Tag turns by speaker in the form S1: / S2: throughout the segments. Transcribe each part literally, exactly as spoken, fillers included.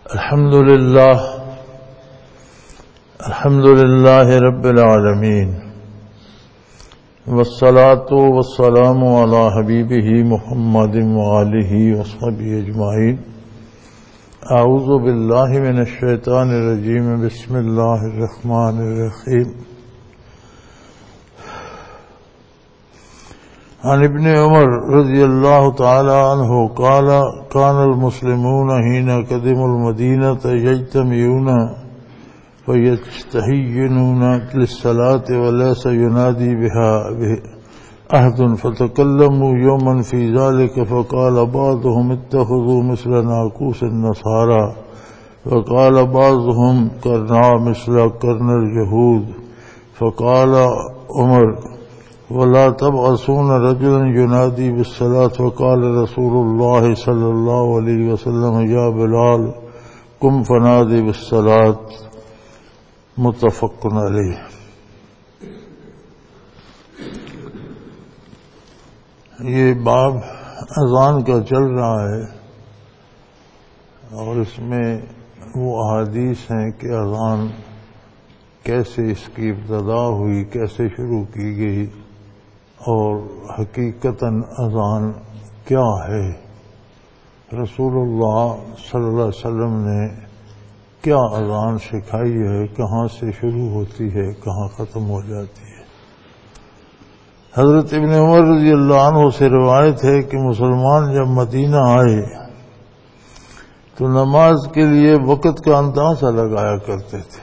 S1: الحمد لله الحمد لله رب العالمين والصلاة والسلام على حبيبه محمد وآله وصحبه أجمعين. أعوذ بالله من الشيطان الرجيم. بسم الله الرحمن الرحيم. عن ابن عمر رضي الله تعالى عنه قال كان المسلمون حين قدموا المدينة يجتمعون ويستهينون للصلاة وليس ينادي بها أحد فتكلموا يوما في ذلك فقال بعضهم اتخذوا مثل ناقوس النصارى وقال بعضهم قرنا مثل قرن اليهود. فقال عمر ولا تبعثون رجلا ينادي بالصلاة. وقال رسول الله صلى الله عليه وسلم يا بلال قم فنادي بالصلاة. متفق علیہ. یہ باب اذان کا چل رہا ہے اور اس میں وہ احادیث ہیں کہ اذان کیسے اس کی ابتدا ہوئی، کیسے شروع کی گئی اور حقیقتاً اذان کیا ہے، رسول اللہ صلی اللہ علیہ وسلم نے کیا اذان سکھائی ہے، کہاں سے شروع ہوتی ہے، کہاں ختم ہو جاتی ہے. حضرت ابن عمر رضی اللہ عنہ سے روایت ہے کہ مسلمان جب مدینہ آئے تو نماز کے لیے وقت کا اندازہ لگایا کرتے تھے،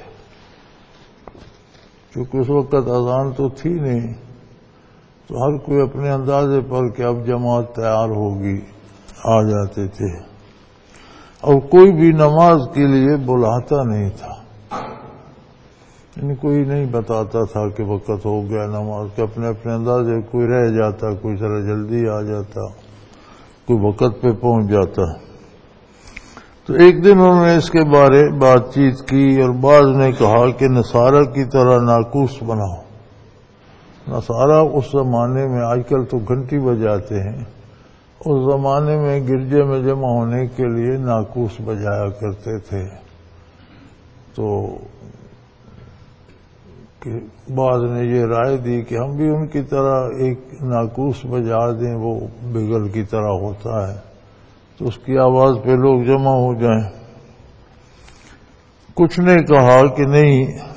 S1: کیونکہ اس وقت اذان تو تھی نہیں، تو ہر کوئی اپنے اندازے پر کہ اب جماعت تیار ہوگی آ جاتے تھے، اور کوئی بھی نماز کے لیے بلاتا نہیں تھا، یعنی کوئی نہیں بتاتا تھا کہ وقت ہو گیا نماز کے. اپنے اپنے اندازے کوئی رہ جاتا، کوئی ذرا جلدی آ جاتا، کوئی وقت پہ پہنچ جاتا. تو ایک دن انہوں نے اس کے بارے بات چیت کی اور بعض نے کہا کہ نصارہ کی طرح ناقوس بناؤ. نصارہ اس زمانے میں، آج کل تو گھنٹی بجاتے ہیں، اس زمانے میں گرجے میں جمع ہونے کے لیے ناقوس بجایا کرتے تھے. تو بعض نے یہ رائے دی کہ ہم بھی ان کی طرح ایک ناقوس بجا دیں، وہ بگل کی طرح ہوتا ہے، تو اس کی آواز پہ لوگ جمع ہو جائیں. کچھ نے کہا کہ نہیں،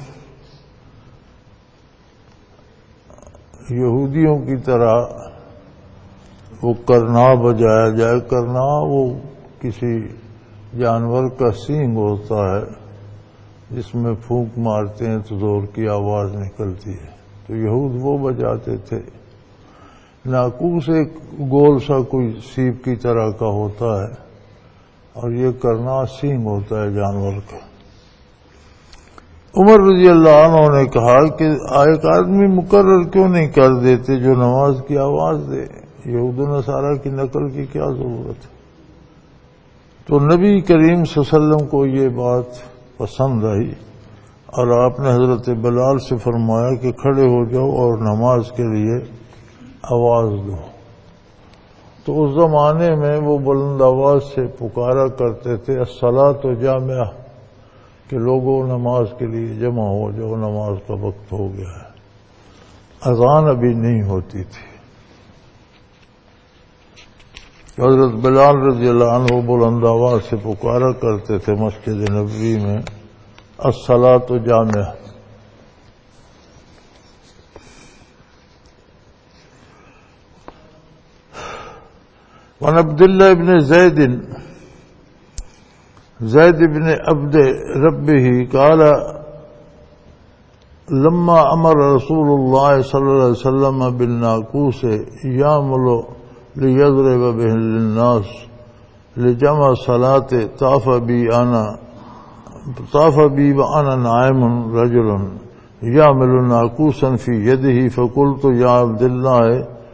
S1: یہودیوں کی طرح وہ کرنا بجایا جائے. کرنا وہ کسی جانور کا سینگ ہوتا ہے جس میں پھونک مارتے ہیں تو زور کی آواز نکلتی ہے، تو یہود وہ بجاتے تھے. ناقوس ایک گول سا کوئی سیپ کی طرح کا ہوتا ہے اور یہ کرنا سینگ ہوتا ہے جانور کا. عمر رضی اللہ عنہ نے کہا کہ ایک آدمی مقرر کیوں نہیں کر دیتے جو نماز کی آواز دے، یہود و نصارہ کی نقل کی کیا ضرورت ہے. تو نبی کریم صلی اللہ علیہ وسلم کو یہ بات پسند آئی اور آپ نے حضرت بلال سے فرمایا کہ کھڑے ہو جاؤ اور نماز کے لیے آواز دو. تو اس زمانے میں وہ بلند آواز سے پکارا کرتے تھے الصلاۃ جامعہ، کہ لوگوں نماز کے لیے جمع ہو جاؤ، نماز کا وقت ہو گیا ہے. اذان ابھی نہیں ہوتی تھی. حضرت بلال رضی اللہ عنہ بلند آواز سے پکارا کرتے تھے مسجد نبوی میں الصلاۃ جامعہ. وعن عبد الله بن زيد زید بن عبد ربه قال لما امر رسول الله صلى الله عليه وسلم بالناقوس يعمل ليضرب به للناس لجمع صلاة طاف بي انا طاف بي وانا نائم رجل يعمل ناقوسا في يده فقلت يا عبد الله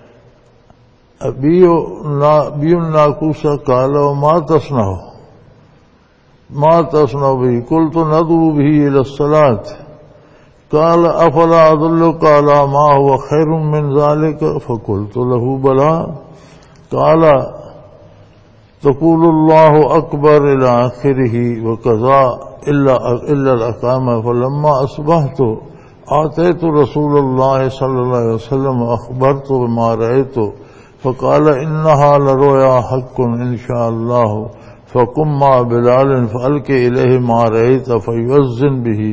S1: ابيع الناقوس قال وما تصنع ما تصنع به قلت ندعو به الى الصلاة قال افلا ادلك على ما هو خير من ذلك فقلت له بلى قال تقول اللہ اکبر الی آخرہ وقضا الا الا الاقامہ فلما اصبحت آتیت رسول اللہ صلی اللہ علیہ وسلم اخبرت بما رأیت فقال انها لرؤیا حق ان شاء اللہ فقم مع بلال فألق الیہ ما رأیت فیؤذن به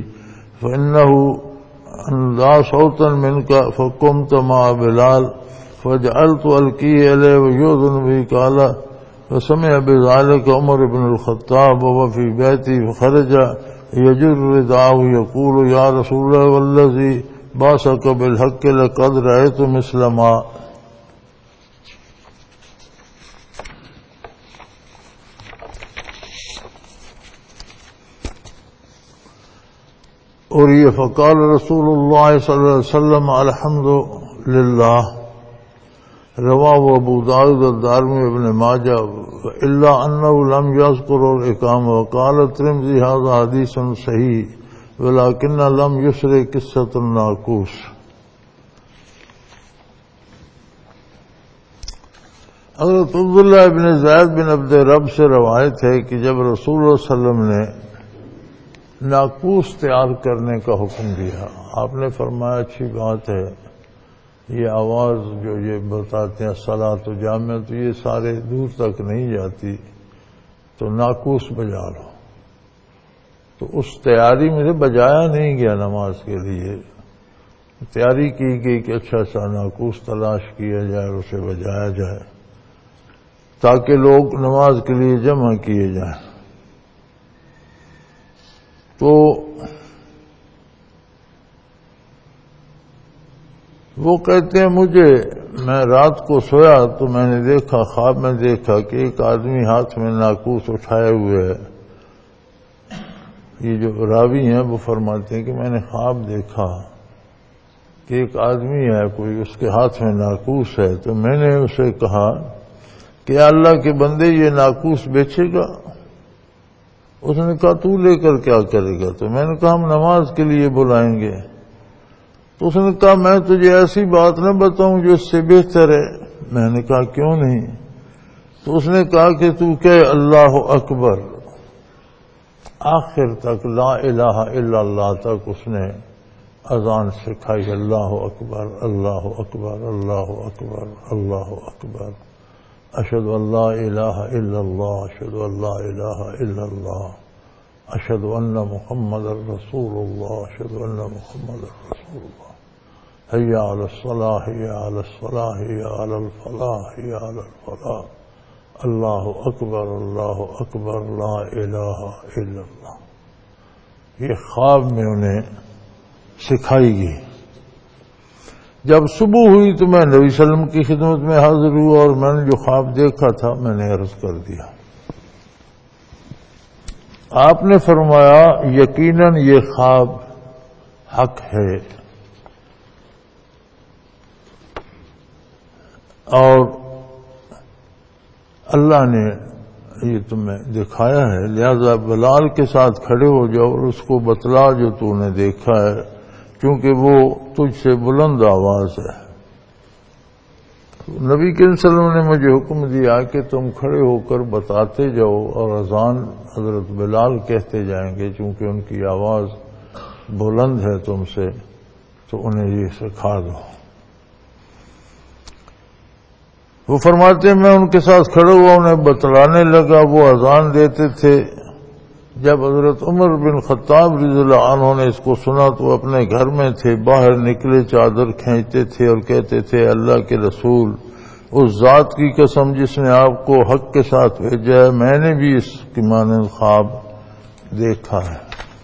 S1: فإنه لا صوتا منك فقمت مع بلال فجعلت ألقيه إليه ويؤذن به قال فسمع بذلك عمر بن الخطاب وهو في بيته فخرج يجر رداءه يقول يا رسول الله والذي بعثك بالحق لقد رأيت مثل ما اور یہ فقال رسول اللہ صلی اللہ علیہ وسلم الحمد للہ رواہ ابو داؤد الدارمی ابن ماجہ الا انه لم يذكر الاقامہ وقال الترمذی هذا حدیث صحیح ولكن لم يسر قصة الناقوس. حضرت عبداللہ بن زید بن عبد رب سے روایت ہے کہ جب رسول اللہ صلی اللہ علیہ وسلم نے ناقوس تیار کرنے کا حکم دیا، آپ نے فرمایا اچھی بات ہے، یہ آواز جو یہ بتاتے ہیں صلاۃ و جامع تو یہ سارے دور تک نہیں جاتی، تو ناقوس بجا لو. تو اس تیاری میں سے بجایا نہیں گیا نماز کے لیے، تیاری کی گئی کہ اچھا اچھا ناقوس تلاش کیا جائے اور اسے بجایا جائے تاکہ لوگ نماز کے لیے جمع کیے جائیں. تو وہ کہتے ہیں مجھے میں رات کو سویا تو میں نے دیکھا، خواب میں دیکھا کہ ایک آدمی ہاتھ میں ناقوس اٹھائے ہوئے ہے. یہ جو راوی ہیں وہ فرماتے ہیں کہ میں نے خواب دیکھا کہ ایک آدمی ہے کوئی، اس کے ہاتھ میں ناقوس ہے. تو میں نے اسے کہا کہ اللہ کے بندے یہ ناقوس بیچے گا؟ اس نے کہا تو لے کر کیا کرے گا؟ تو میں نے کہا ہم نماز کے لیے بلائیں گے. تو اس نے کہا میں تجھے ایسی بات نہ بتاؤں جو اس سے بہتر ہے. میں نے کہا کیوں نہیں؟ تو اس نے کہا کہ تو کہ اللہ اکبر آخر تک، لا الہ الا اللہ تک اس نے اذان سکھائی. اللہ اکبر اللہ اکبر اللہ اکبر اللہ اکبر اشہد ان لا الہ الا اللہ اشہد ان لا الہ الا اللہ اشہد ان محمد رسول اللہ اشہد ان محمد رسول اللہ حی علی الصلاح حی علی الصلاح حی علی الفلاح حی علی الفلاح اللہ اکبر اللہ اکبر لا الہ الا اللہ. یہ خواب میں انہیں سکھائی گئی. جب صبح ہوئی تو میں نبی صلی اللہ علیہ وسلم کی خدمت میں حاضر ہوا اور میں نے جو خواب دیکھا تھا میں نے عرض کر دیا. آپ نے فرمایا یقیناً یہ خواب حق ہے اور اللہ نے یہ تمہیں دکھایا ہے، لہذا بلال کے ساتھ کھڑے ہو جاؤ اور اس کو بتلا جو تو نے دیکھا ہے، کیونکہ وہ تجھ سے بلند آواز ہے. نبی کریم صلی اللہ علیہ وسلم نے مجھے حکم دیا کہ تم کھڑے ہو کر بتاتے جاؤ اور اذان حضرت بلال کہتے جائیں گے، چونکہ ان کی آواز بلند ہے تم سے، تو انہیں یہ سکھا دو. وہ فرماتے ہیں میں ان کے ساتھ کھڑا ہوا، انہیں بتلانے لگا. وہ اذان دیتے تھے. جب حضرت عمر بن خطاب رضی اللہ عنہ نے اس کو سنا تو اپنے گھر میں تھے، باہر نکلے، چادر کھینچتے تھے اور کہتے تھے اللہ کے رسول، اس ذات کی قسم جس نے آپ کو حق کے ساتھ بھیجا ہے، میں نے بھی اس کی مانند خواب دیکھا ہے.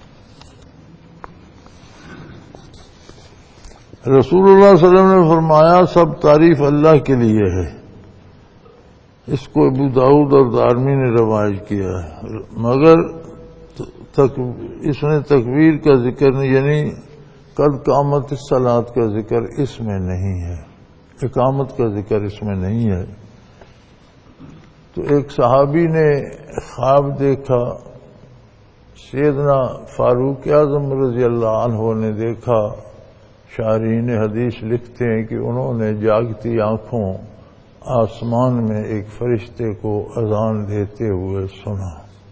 S1: رسول اللہ صلی اللہ علیہ وسلم نے فرمایا سب تعریف اللہ کے لیے ہے. اس کو ابو داؤد اور دارمی نے روایت کیا ہے، مگر تک اس نے تکبیر کا ذکر نہیں، یعنی قد قامت الصلاۃ کا ذکر اس میں نہیں ہے، اقامت کا ذکر اس میں نہیں ہے. تو ایک صحابی نے خواب دیکھا، سیدنا فاروق اعظم رضی اللہ عنہ نے دیکھا. شارحین حدیث لکھتے ہیں کہ انہوں نے جاگتی آنکھوں آسمان میں ایک فرشتے کو اذان دیتے ہوئے سنا۔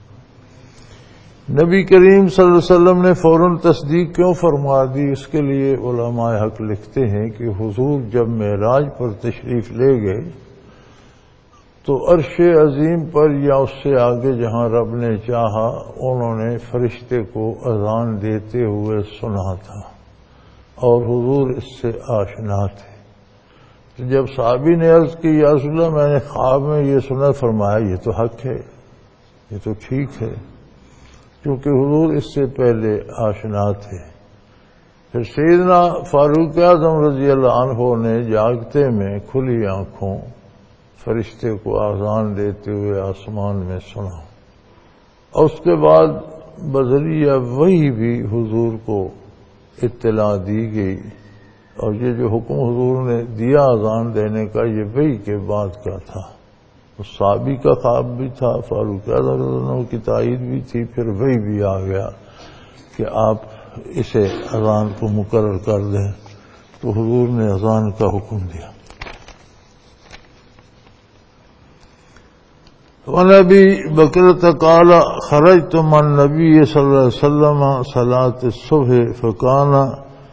S1: نبی کریم صلی اللہ علیہ وسلم نے فوراً تصدیق کیوں فرما دی؟ اس کے لیے علماء حق لکھتے ہیں کہ حضور جب معراج پر تشریف لے گئے تو عرش عظیم پر یا اس سے آگے جہاں رب نے چاہا انہوں نے فرشتے کو اذان دیتے ہوئے سنا تھا اور حضور اس سے آشنا تھے۔ تو جب صحابی نے عرض کی یا رسول اللہ میں نے خواب میں یہ سنا، فرمایا یہ تو حق ہے، یہ تو ٹھیک ہے، کیونکہ حضور اس سے پہلے آشنا تھے۔ پھر سیدنا فاروق اعظم رضی اللہ عنہ نے جاگتے میں کھلی آنکھوں فرشتے کو اذان دیتے ہوئے آسمان میں سنا، اور اس کے بعد بذریعہ وحی بھی حضور کو اطلاع دی گئی، اور یہ جو حکم حضور نے دیا اذان دینے کا یہ وحی کے بعد کا تھا۔ صحابی کا خواب بھی تھا، فاروق اعظم رضی اللہ عنہ کی تائید بھی تھی، پھر وحی بھی آ گیا کہ آپ اسے اذان کو مقرر کر دیں، تو حضور نے اذان کا حکم دیا۔ وَنَبِي بَكْرَةَ قَالَ خَرَجْتُ مَعَ النَّبِيِّ صلی اللہ علیہ وسلم صلاة الصبح فَكَانَ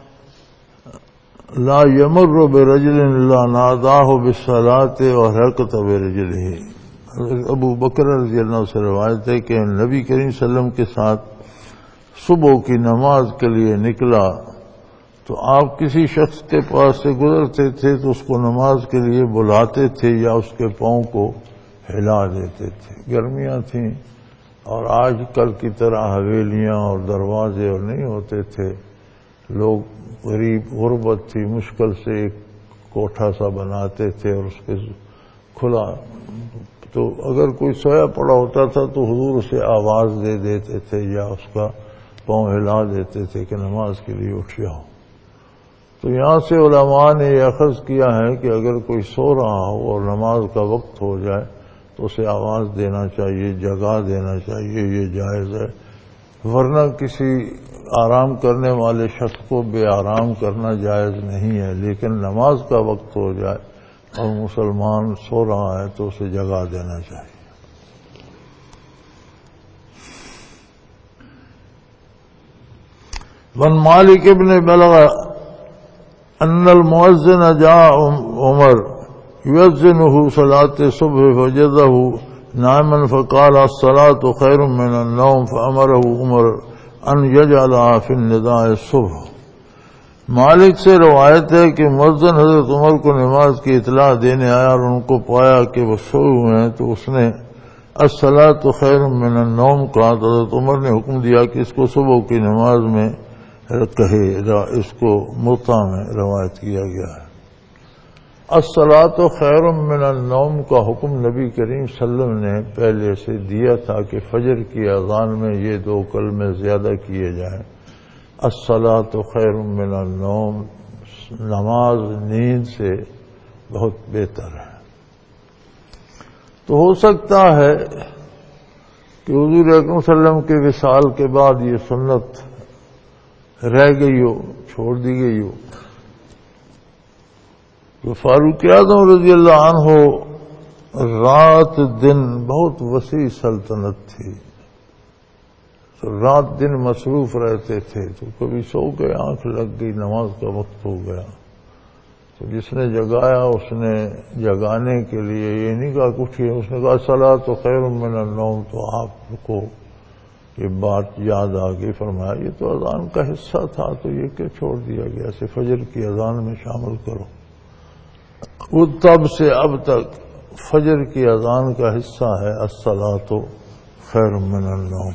S1: لا يمر برجل الا ناداه بالصلاة وحركت برجله۔ ابو بکر رضی اللہ عنہ سے روایت ہے کہ نبی کریم صلی اللہ علیہ وسلم کے ساتھ صبح کی نماز کے لیے نکلا تو آپ کسی شخص کے پاس سے گزرتے تھے تو اس کو نماز کے لیے بلاتے تھے یا اس کے پاؤں کو ہلا دیتے تھے۔ گرمیاں تھیں اور آج کل کی طرح حویلیاں اور دروازے اور نہیں ہوتے تھے، لوگ غریب غربت تھی، مشکل سے ایک کوٹھا سا بناتے تھے اور اس کے کھلا، تو اگر کوئی سویا پڑا ہوتا تھا تو حضور اسے آواز دے دیتے تھے یا اس کا پاؤں ہلا دیتے تھے کہ نماز کے لیے اٹھ جاؤ۔ تو یہاں سے علماء نے یہ اخذ کیا ہے کہ اگر کوئی سو رہا ہو اور نماز کا وقت ہو جائے تو اسے آواز دینا چاہیے، جگا دینا چاہیے، یہ جائز ہے، ورنہ کسی آرام کرنے والے شخص کو بے آرام کرنا جائز نہیں ہے۔ لیکن نماز کا وقت ہو جائے اور مسلمان سو رہا ہے تو اسے جگا دینا چاہیے۔ وَعَنْ مالک ابن بلغ ان المؤذن جاء عمر يؤذنه صلاة الصبح فوجده نائما فقال الصلاة خير من النوم فأمره عمر ان يجعلها في النداء الصبح۔ مالک سے روایت ہے کہ مؤذن حضرت عمر کو نماز کی اطلاع دینے آیا اور ان کو پایا کہ وہ سوئے ہوئے ہیں تو اس نے الصلاة خیر من النوم کہا، تو حضرت عمر نے حکم دیا کہ اس کو صبح کی نماز میں کہے، اس کو موطا میں روایت کیا گیا ہے۔ الصلاة خیر من النوم کا حکم نبی کریم صلی اللہ علیہ وسلم نے پہلے سے دیا تھا کہ فجر کی اذان میں یہ دو کلمے زیادہ کیے جائیں، الصلاة خیر من النوم، نماز نیند سے بہت بہتر ہے۔ تو ہو سکتا ہے کہ حضور اکرم صلی اللہ علیہ وسلم کے وصال کے بعد یہ سنت رہ گئی ہو، چھوڑ دی گئی ہو۔ تو فاروق اعظم رضی اللہ عنہ رات دن بہت وسیع سلطنت تھی، تو رات دن مصروف رہتے تھے، تو کبھی سو گئے، آنکھ لگ گئی، نماز کا وقت ہو گیا، تو جس نے جگایا اس نے جگانے کے لیے یہ نہیں کہا کچھ، اس نے کہا الصلاۃ خیر من النوم، تو آپ کو یہ بات یاد آ گئی، فرمایا یہ تو اذان کا حصہ تھا تو یہ کیا چھوڑ دیا گیا، اسے فجر کی اذان میں شامل کرو۔ وہ تب سے اب تک فجر کی اذان کا حصہ ہے الصلاۃ خیر من النوم۔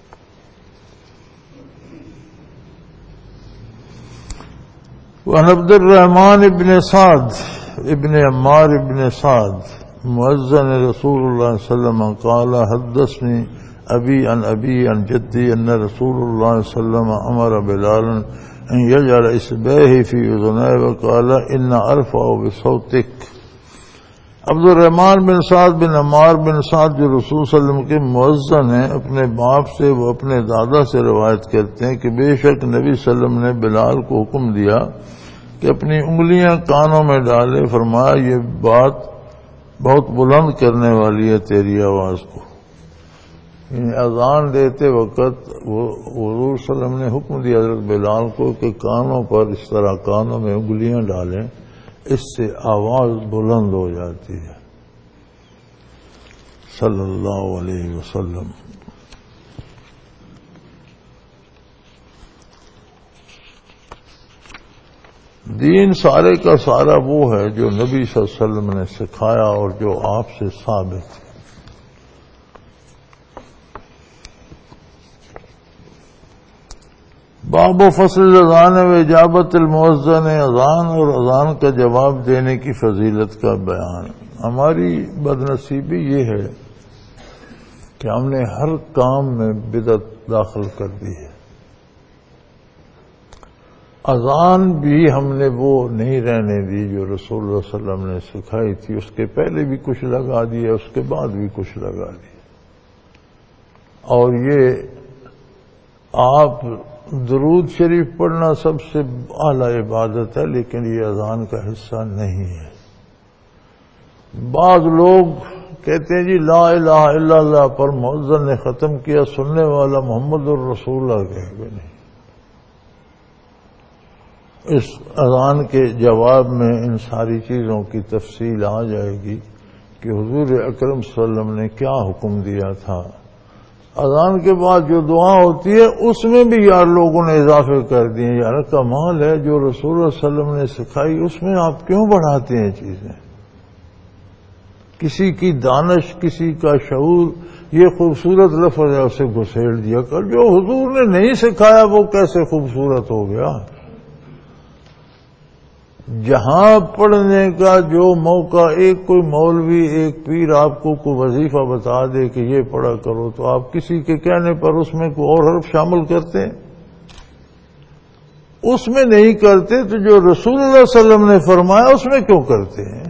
S1: وعن عبد الرحمن ابن سعد ابن عمار ابن سعد مؤذن رسول اللہ صلی اللہ علیہ وسلم قال حدثني ابی عن ابی عن جدی ان رسول اللہ صلی اللہ علیہ وسلم امر بلالا ان يجعل اصبعيه في اذنيه وقال ان ارفع بصوتك۔ عبد الرحمن بن سعد بن عمار بن سعد جو رسول صلی اللہ علیہ وسلم کے مؤذن ہیں، اپنے باپ سے، وہ اپنے دادا سے روایت کرتے ہیں کہ بے شک نبی صلی اللہ علیہ وسلم نے بلال کو حکم دیا کہ اپنی انگلیاں کانوں میں ڈالے، فرمایا یہ بات بہت بلند کرنے والی ہے تیری آواز کو. یعنی اذان دیتے وقت وہ حضور صلی اللہ علیہ وسلم نے حکم دیا حضرت بلال کو کہ کانوں پر اس طرح کانوں میں انگلیاں ڈالیں، اس سے آواز بلند ہو جاتی ہے صلی اللہ علیہ وسلم. دین سارے کا سارا وہ ہے جو نبی صلی اللہ علیہ وسلم نے سکھایا اور جو آپ سے ثابت ہے. باب و فصل اذان و اجابت المؤذن، اذان اور اذان کا جواب دینے کی فضیلت کا بیان. ہماری بدنصیبی یہ ہے کہ ہم نے ہر کام میں بدعت داخل کر دی ہے. اذان بھی ہم نے وہ نہیں رہنے دی جو رسول اللہ صلی اللہ علیہ وسلم نے سکھائی تھی، اس کے پہلے بھی کچھ لگا دیا، اس کے بعد بھی کچھ لگا دیا. اور یہ آپ درود شریف پڑھنا سب سے اعلی عبادت ہے، لیکن یہ اذان کا حصہ نہیں ہے. بعض لوگ کہتے ہیں جی لا الہ الا اللہ پر مؤذن نے ختم کیا، سننے والا محمد الرسول اللہ کہے گا. نہیں، اس اذان کے جواب میں ان ساری چیزوں کی تفصیل آ جائے گی کہ حضور اکرم صلی اللہ علیہ وسلم نے کیا حکم دیا تھا. اذان کے بعد جو دعا ہوتی ہے اس میں بھی یار لوگوں نے اضافے کر دیے. یار کمال ہے، جو رسول اللہ صلی اللہ علیہ وسلم نے سکھائی اس میں آپ کیوں بڑھاتے ہیں چیزیں؟ کسی کی دانش، کسی کا شعور، یہ خوبصورت لفظ ہے، اسے گھسیڑ دیا کر. جو حضور نے نہیں سکھایا وہ کیسے خوبصورت ہو گیا؟ جہاں پڑھنے کا جو موقع ایک کوئی مولوی، ایک پیر آپ کو کوئی وظیفہ بتا دے کہ یہ پڑھا کرو، تو آپ کسی کے کہنے پر اس میں کوئی اور حرف شامل کرتے ہیں؟ اس میں نہیں کرتے تو جو رسول اللہ صلی اللہ علیہ وسلم نے فرمایا اس میں کیوں کرتے ہیں؟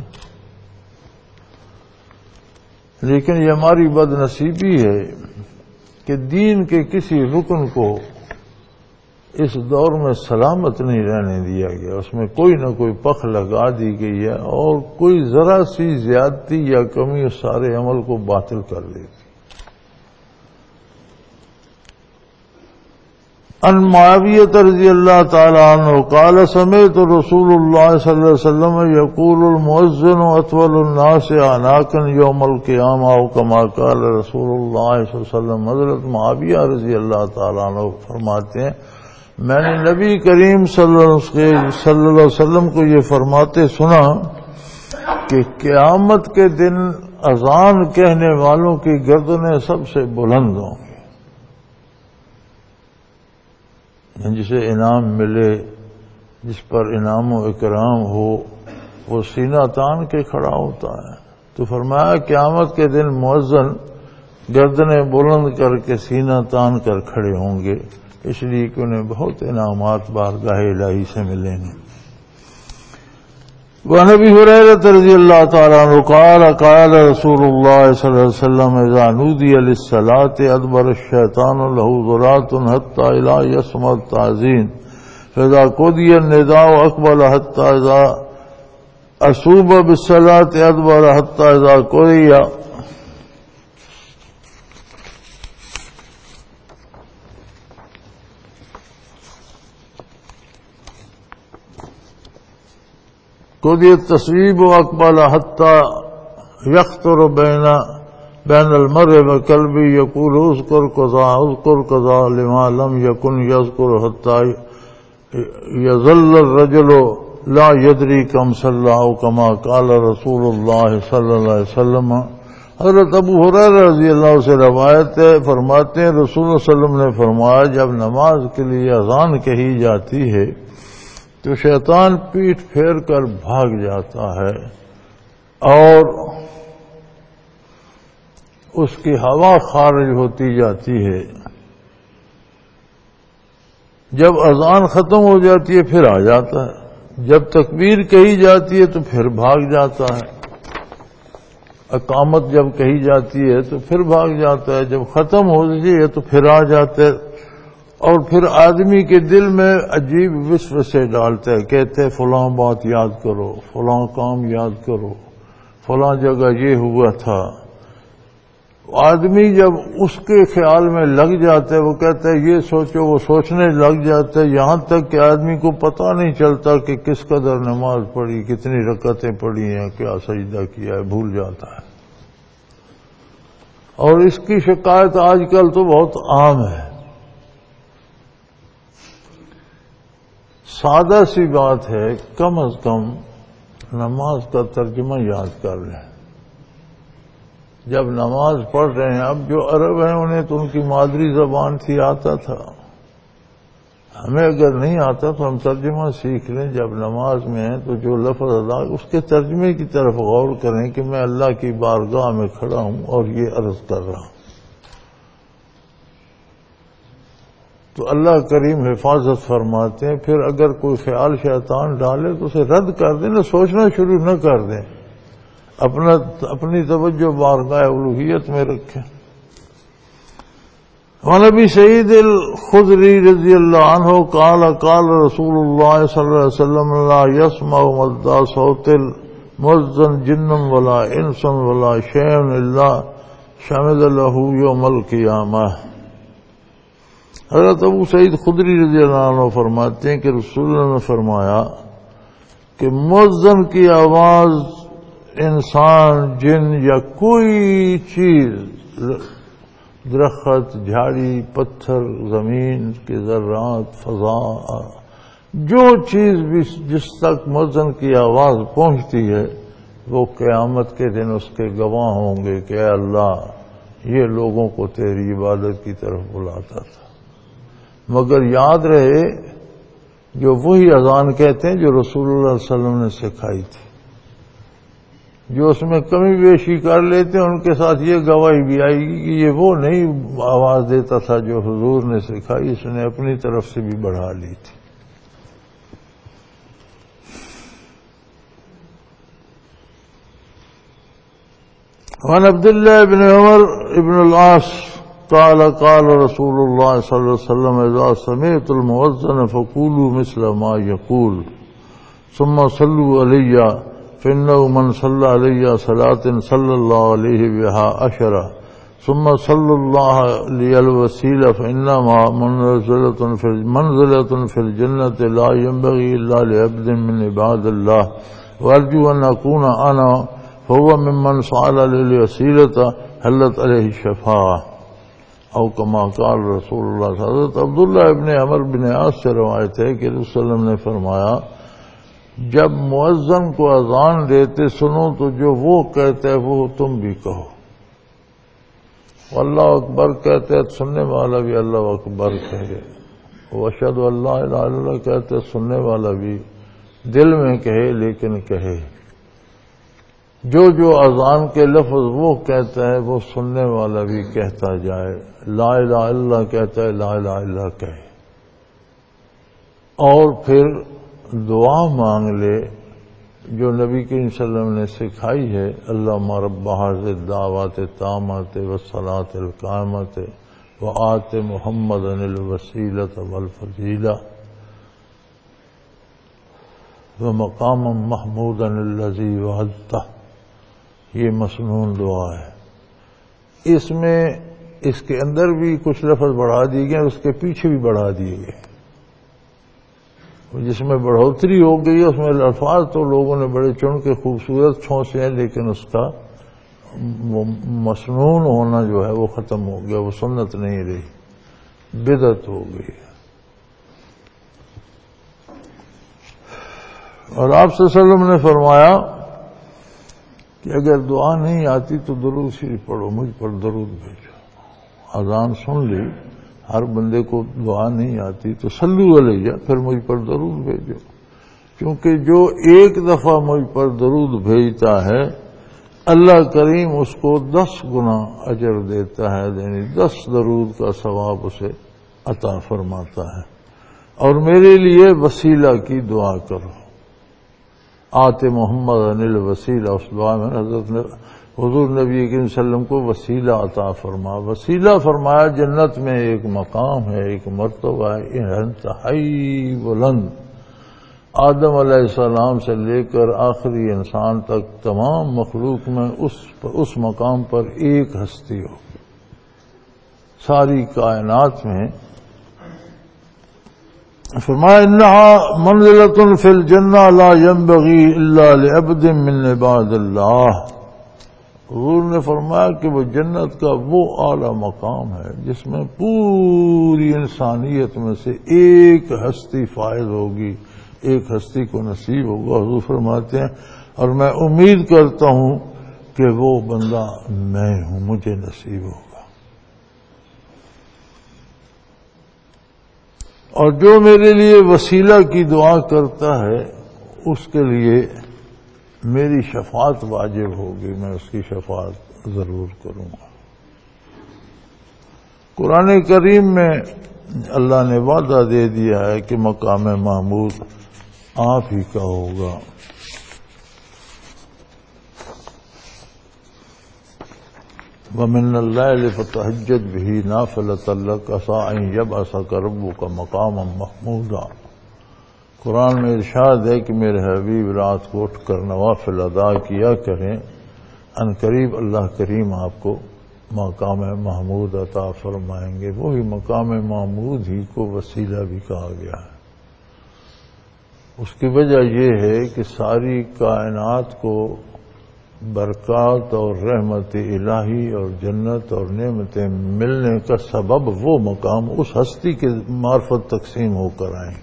S1: لیکن یہ ہماری بد نصیبی ہے کہ دین کے کسی رکن کو اس دور میں سلامت نہیں رہنے دیا گیا. اس میں کوئی نہ کوئی پخ لگا دی گئی ہے اور کوئی ذرا سی زیادتی یا کمی اس سارے عمل کو باطل کر دیتی. ان معاویہ رضی اللہ تعالی عنہ قال سمعت رسول اللہ صلی اللہ علیہ وسلم یقول المؤذن اطول الناس عناقا یوم القیامہ او کما قال رسول اللہ صلی اللہ علیہ وسلم. حضرت معاویہ رضی اللہ تعالی عنہ فرماتے ہیں میں نے نبی کریم صلی اللہ علیہ وسلم کو یہ فرماتے سنا کہ قیامت کے دن اذان کہنے والوں کی گردنیں سب سے بلند ہوں گی. جسے انعام ملے، جس پر انعام و اکرام ہو، وہ سینہ تان کے کھڑا ہوتا ہے. تو فرمایا قیامت کے دن مؤذن گردنیں بلند کر کے سینہ تان کر کھڑے ہوں گے، اس لیے کہ انہیں بہت انعامات بارگاہ الہی سے ملیں گے. وعن ابی ہریرہ رضی اللہ تعالی عنہ قال قال رسول اللہ صلی اللہ علیہ وسلم اذا نودی للصلاة ادبر الشیطان له ذرات حتى الى يسمع التعظیم فاذا قضی النداء اقبل حتى اذا اصوب بالصلاة ادبر حتى اذا قضی قضی التصویب اقبل حتى یخطر بین بین المرء وقلبی یقول اذکر قضا اذکر قضا لما لم یکن یذکر حتى یظل الرجل لا یدری کم صلی کما قال رسول اللہ صلی اللہ علیہ وسلم. حضرت ابو ہریرہ رضی اللہ عنہ سے روایت ہے، فرماتے ہیں رسول اللہ صلی اللہ علیہ وسلم نے فرمایا جب نماز کے لیے اذان کہی جاتی ہے تو شیطان پیٹھ پھیر کر بھاگ جاتا ہے اور اس کی ہوا خارج ہوتی جاتی ہے. جب اذان ختم ہو جاتی ہے پھر آ جاتا ہے، جب تکبیر کہی جاتی ہے تو پھر بھاگ جاتا ہے، اقامت جب کہی جاتی ہے تو پھر بھاگ جاتا ہے، جب ختم ہو جاتی ہے تو پھر آ جاتا ہے. اور پھر آدمی کے دل میں عجیب وسوسے ڈالتا ہے، کہتے ہیں فلاں بات یاد کرو، فلاں کام یاد کرو، فلاں جگہ یہ ہوا تھا. آدمی جب اس کے خیال میں لگ جاتا ہے، وہ کہتا ہے یہ سوچو، وہ سوچنے لگ جاتا ہے، یہاں تک کہ آدمی کو پتہ نہیں چلتا کہ کس قدر نماز پڑھی، کتنی رکعتیں پڑھی ہیں، کیا سجدہ کیا ہے، بھول جاتا ہے. اور اس کی شکایت آج کل تو بہت عام ہے. سادہ سی بات ہے، کم از کم نماز کا ترجمہ یاد کر لیں. جب نماز پڑھ رہے ہیں، اب جو عرب ہیں انہیں تو ان کی مادری زبان تھی، آتا تھا. ہمیں اگر نہیں آتا تو ہم ترجمہ سیکھ لیں. جب نماز میں ہیں تو جو لفظ ادا اس کے ترجمے کی طرف غور کریں کہ میں اللہ کی بارگاہ میں کھڑا ہوں اور یہ عرض کر رہا ہوں. تو اللہ کریم حفاظت فرماتے ہیں. پھر اگر کوئی خیال شیطان ڈالے تو اسے رد کر دیں، نہ سوچنا شروع نہ کر دیں، اپنا اپنی توجہ بارگاہ الوہیت میں رکھیں. وعن ابی سعید الخدری رضی اللہ عنہ قال قال رسول اللہ صلی اللہ علیہ وسلم لا يسمع مدى صوت المؤذن جن ولا انس ولا شيء الا شمد له يوم القیامہ. حضرت ابو سعید خدری رضی اللہ عنہ فرماتے ہیں کہ رسول اللہ نے فرمایا کہ مؤذن کی آواز انسان، جن یا کوئی چیز، درخت، جھاڑی، پتھر، زمین کے ذرات، فضا، جو چیز بھی جس تک مؤذن کی آواز پہنچتی ہے وہ قیامت کے دن اس کے گواہ ہوں گے کہ اے اللہ یہ لوگوں کو تیری عبادت کی طرف بلاتا تھا. مگر یاد رہے جو وہی اذان کہتے ہیں جو رسول اللہ صلی اللہ علیہ وسلم نے سکھائی تھی. جو اس میں کمی بیشی کر لیتے ہیں ان کے ساتھ یہ گواہی بھی آئے گی کہ یہ وہ نہیں آواز دیتا تھا جو حضور نے سکھائی، اس نے اپنی طرف سے بھی بڑھا لی تھی. وعن عبد الله بن عمر بن العاص قال قال رسول الله صلى الله عليه وسلم اذا سمعت المؤذن فقولوا مثل ما يقول ثم صلوا علي فإنه من صلى علي صلاة صلى الله عليه بها عشرة ثم صلى الله لي الوسيلة فإنما منزلة في منزلة في الجنة لا ينبغي إلا لعبد من عباد الله وأرجو أن أكون أنا فهو ممن سأل للوسيلة حلت عليه الشفاعة او كما قال رسول اللہ صلی اللہ علیہ وسلم. حضرت عبداللہ ابن عمر بن عاص سے روایت ہے کہ رسول اللہ صلی اللہ علیہ وسلم نے فرمایا جب مؤذن کو اذان دیتے سنو تو جو وہ کہتا ہے وہ تم بھی کہو. اللہ اکبر کہتے ہیں سننے والا بھی اللہ اکبر کہے، واشہد ان لا الہ الا اللہ کہتے سننے والا بھی دل میں کہے لیکن کہے. جو جو اذان کے لفظ وہ کہتا ہے وہ سننے والا بھی کہتا جائے. لا الہ الا اللہ کہتا ہے لا الہ الا اللہ کہے، اور پھر دعا مانگ لے جو نبی کریم صلی اللہ علیہ وسلم نے سکھائی ہے. اللہم رب هذه الدعوات التامات والصلاة القائمات وآت محمدا الوسیلة والفضیلہ ومقاما محمودا الذی وعدتہ. یہ مسنون دعا ہے. اس میں اس کے اندر بھی کچھ لفظ بڑھا دیے گئے، اس کے پیچھے بھی بڑھا دیے گئے. جس میں بڑھوتری ہو گئی اس میں الفاظ تو لوگوں نے بڑے چن کے خوبصورت چھونسے ہیں، لیکن اس کا مسنون ہونا جو ہے وہ ختم ہو گیا، وہ سنت نہیں رہی، بدعت ہو گئی. اور آپ صلی اللہ علیہ وسلم نے فرمایا کہ اگر دعا نہیں آتی تو درود شریف پڑھو، مجھ پر درود بھیجو. اذان سن لی، ہر بندے کو دعا نہیں آتی تو صلو علیہ، پھر مجھ پر درود بھیجو. کیونکہ جو ایک دفعہ مجھ پر درود بھیجتا ہے اللہ کریم اس کو دس گنا اجر دیتا ہے، یعنی دس درود کا ثواب اسے عطا فرماتا ہے. اور میرے لیے وسیلہ کی دعا کرو. آتے محمد انل وسیلہ، اس دعا میں حضرت نے حضور نبی کریم صلی اللہ علیہ وسلم کو وسیلہ عطا فرما. وسیلہ فرمایا جنت میں ایک مقام ہے، ایک مرتبہ ہے انتہائی بلند. آدم علیہ السلام سے لے کر آخری انسان تک تمام مخلوق میں اس اس مقام پر ایک ہستی ہو. ساری کائنات میں فرمایا انہا منزلۃ فی الجنہ لا ينبغی الا لعبد من عباد اللہ. حضور نے فرمایا کہ وہ جنت کا وہ اعلی مقام ہے جس میں پوری انسانیت میں سے ایک ہستی فائز ہوگی، ایک ہستی کو نصیب ہوگا. حضور فرماتے ہیں اور میں امید کرتا ہوں کہ وہ بندہ میں ہوں، مجھے نصیب ہوگا. اور جو میرے لیے وسیلہ کی دعا کرتا ہے اس کے لیے میری شفاعت واجب ہوگی، میں اس کی شفاعت ضرور کروں گا. قرآن کریم میں اللہ نے وعدہ دے دیا ہے کہ مقام محمود آپ ہی کا ہوگا. وَمِنَ اللَّيْلِ فَتَهَجَّدْ بِهِ نَافِلَةً لَكَ عَسَىٰ أَن يَبْعَثَكَ رَبُّكَ مَقَامًا مَحْمُودًا. قرآن میں ارشاد ہے کہ میرے حبیب رات کو اٹھ کر نوافل ادا کیا کریں، ان قریب اللہ کریم آپ کو مقام محمود عطا فرمائیں گے. وہی مقام محمود ہی کو وسیلہ بھی کہا گیا ہے. اس کی وجہ یہ ہے کہ ساری کائنات کو برکات اور رحمت الہی اور جنت اور نعمتیں ملنے کا سبب وہ مقام اس ہستی کے معرفت تقسیم ہو کر آئیں.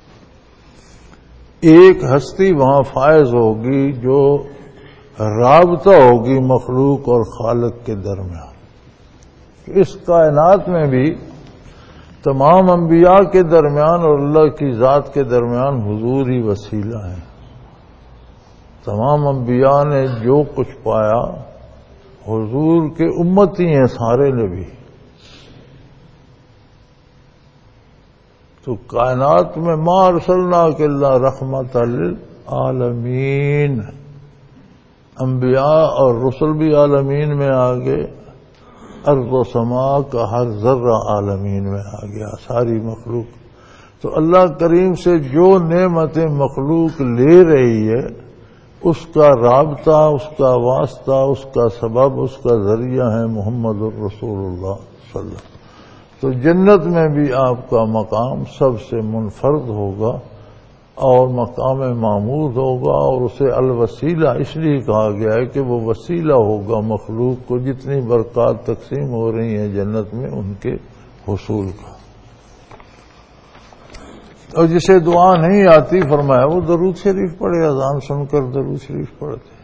S1: ایک ہستی وہاں فائز ہوگی جو رابطہ ہوگی مخلوق اور خالق کے درمیان. اس کائنات میں بھی تمام انبیاء کے درمیان اور اللہ کی ذات کے درمیان حضور ہی وسیلہ ہیں. تمام انبیاء نے جو کچھ پایا حضور کے امتی ہیں سارے نبی. تو کائنات میں ما ارسلناک الا رحمت للعالمین، انبیاء اور رسل بھی عالمین میں آ گئے، ارض و سما کا ہر ذرہ عالمین میں آ گیا، ساری مخلوق. تو اللہ کریم سے جو نعمتیں مخلوق لے رہی ہے اس کا رابطہ، اس کا واسطہ، اس کا سبب، اس کا ذریعہ ہے محمد الرسول اللہ صلی اللہ علیہ وسلم. تو جنت میں بھی آپ کا مقام سب سے منفرد ہوگا اور مقام محمود ہوگا، اور اسے الوسیلہ اس لیے کہا گیا ہے کہ وہ وسیلہ ہوگا مخلوق کو جتنی برکات تقسیم ہو رہی ہیں جنت میں ان کے حصول کا. اور جسے دعا نہیں آتی فرمایا وہ درود شریف پڑھے، اذان سن کر درود شریف پڑھتے.